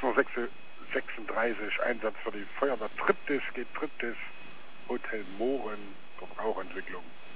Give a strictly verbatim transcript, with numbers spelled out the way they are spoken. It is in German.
Uhr sechsunddreißig, Einsatz für die Feuerwehr Triptis, geht Triptis, Hotel Mohren, Verbrauchentwicklung.